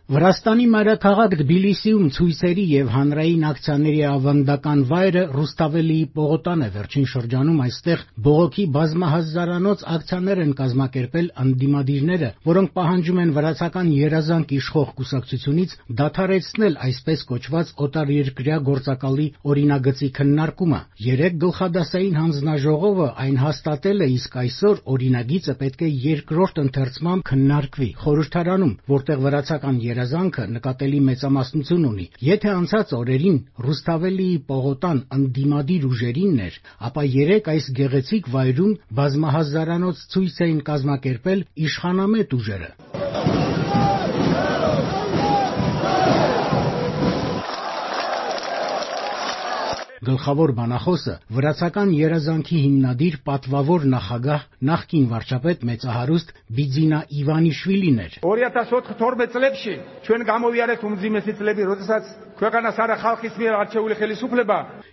Վրաստանի մայրաքաղաք Թբիլիսիում ցույցերի եւ հանրային ակցիաների ավանդական վայրը Ռուսթավելիի պողոտան է։ Վերջին շրջանում այստեղ բողոքի բազմահազարանոց ակցիաներ են կազմակերպել ընդդիմադիրները, որոնք պահանջում են վրացական երազանք իշխող կուսակցությունից դադարեցնել այսպես կոչված օտարերկրյա գործակալի օրինագծի քննարկումը։ Երեկ գլխադասային հանձնաժողովը այն հաստատել է, իսկ այսօր օրինագիծը պետք է երկրորդ ընթերցմամբ քննարկվի խորհրդարանում, որտեղ վրացական երազանքը նկատելի մեծամասնություն ունի։ Եթե անցած օրերին Ռուսթավելիի պողոտան ընդդիմադիր ուժերինն էր, ապա երեկ այս գեղեցիկ վայրում բազմահազարանոց ցույց էին կազմակերպել իշխանամետ ուժերը։ Գլխավոր բանախոսը վրացական երազանքի հիմնադիր պատվավոր նախագահ նախկին վարչապետ մեծահարուստ Բիձինա Իվանիշվիլին էր։ 2004 წლებში ჩვენ გამოვიარეთ უმძიმესი წლები, როდესაც ქვეყანას არა ხალხის მიერ არჩეული ხელისუფლება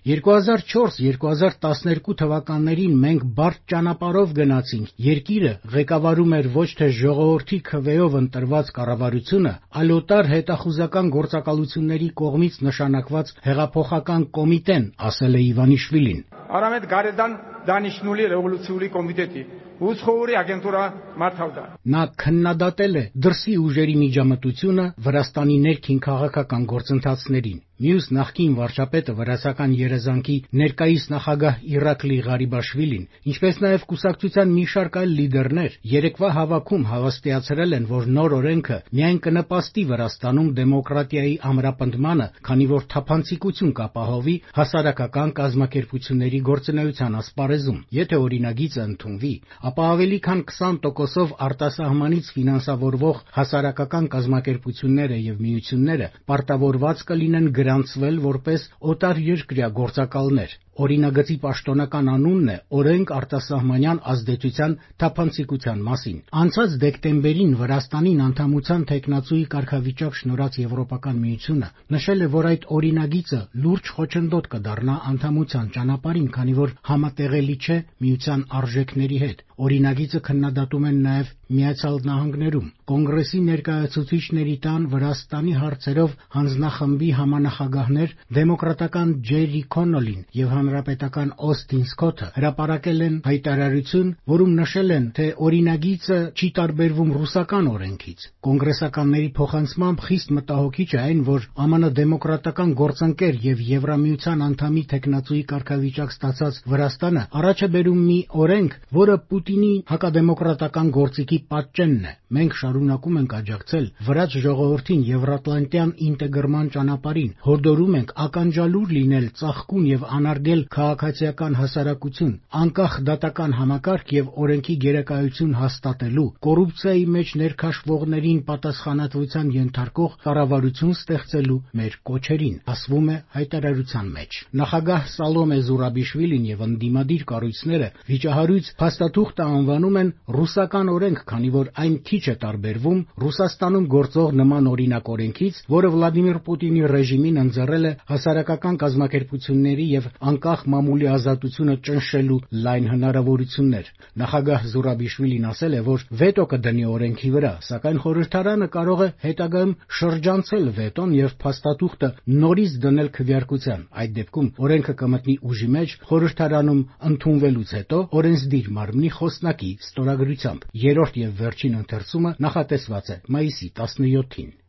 2004-2012 թվականներին մենք բարդ ճանապարհով գնացինք։ Երկիրը ղեկավարում էր ոչ թե ժողովրդի քվեով ընտրված կառավարությունը, այլ օտար հետախուզական գործակալությունների կողմից նշանակված հեղափոխական կոմիտեն, ասել է Իվանիշվիլին։ Արամետ Գարեդան Դանիշնուլի ռևոլյուցիոնի կոմիտետի ուცხոური ագենտուրա մարթավდა։ Նա քննադատել է դրսի ուժերի միջամտությունը Վրաստանի ներքին քաղաքական գործընթացներին։ Մյուս նախկին վարչապետը վրացական երազանքի ներկայիս նախագահ Իրակլի Ղարիբաշվիլին, ինչպես նաև կուսակցության մի շարք այլ լիդերներ երեկվա հավաքում հավաստիացրել են, որ նոր օրենքը միայն կնպաստի Վրաստանում դեմոկրատիայի ամրապնդմանը, քանի որ թափանցիկություն կապահովի հասարակական կազմակերպությունների գործունեության ասպարեզում։ Եթե օրինագիծը ընդունվի, ապա ավելի քան 20%-ով արտասահմանից ֆինանսավորվող հասարակական կազմակերպությունները եւ միությունները պարտավորված կլինեն գրանցվել որպես օտարերկրյա գործակալներ։ Օրինագծի պաշտոնական անունն է «Օրենք արտասահմանյան ազդեցության թափանցիկության մասին»։ Անցած դեկտեմբերին Վրաստանին անդամության թեկնածուի կարգավիճակ շնորհած Եվրոպական միությունը նշել է, որ այդ օրինագիծը լուրջ խոչընդոտ կդառնա անդամության ճանապարհին, քանի որ համատեղելի չէ միության արժեքների հետ։ Օրինագիծը քննադատում են նաև Միացյալ Նահանգներում։ Կոնգրեսի ներկայացուցիչների տան Վրաստանի հարցերով հանձնախմբի համանախագահներ դեմոկրատական Ջերի Քոնոլին եւ հանրապետական Օստին Սքոթը հրապարակել են հայտարարություն, որում նշել են, թե օրինագիծը չի տարբերվում ռուսական օրենքից։ Կոնգրեսականների փոխանցմամբ խիստ մտահոգիչ է այն, որ ԱՄՆ դեմոկրատական գործընկեր եւ Եվրամիության անդամի թեկնածուի կարգավիճակ ստացած Վրաստանը առաջ է բերում մի օրենք, որը Պուտինի հակադեմոկրատական գործիքի պատճենն է։ Մենք շարունակում ենք աջակցել վրաց ժողովրդին եվրատլանտյան ինտեգրման ճանապարհին, հորդորում ենք ականջալուր լինել ծաղկուն եւ անարգել քաղաքացիական հասարակություն, անկախ դատական համակարգ եւ օրենքի գերակայություն հաստատելու, կոռուպցիայի մեջ ներքաշվողներին պատասխանատվության ենթարկող կառավարություն ստեղծելու մեր կոչերին, ասվում է հայտարարության մեջ։ Նախագահ Սալոմե Զուրաբիշվիլին եւ ընդդիմադիր կառույցները վիճահարույց փաստաթուղթը անվանում են ռուսական օրենք, քանի որ այն քիչ է տարբերվում Ռուսաստանում գործող նման օրինակ օրենքից, որը Վլադիմիր Պուտինի ռեժիմին ընձեռել է հասարակական կազմակերպությունների եւ անկախ մամուլի ազատությունը ճնշելու լայն հնարավորություններ։ Նախագահ Զուրաբիշվիլին ասել է, որ վետո կդնի օրենքի վրա, սակայն խորհրդարանը կարող է հետագայում շրջանցել վետոն եւ փաստաթուղթը նորից դնել քվեարկության։ Այդ դեպքում օրենքը կմտնի ուժի մեջ խորհրդարանում ընդունվելուց հետո օրենսդիր մարմնի խոսնակի ստորագրությամբ։ Երրորդ եւ վերջին ընթերցումը նախատեսված է մայիսի 17-ին։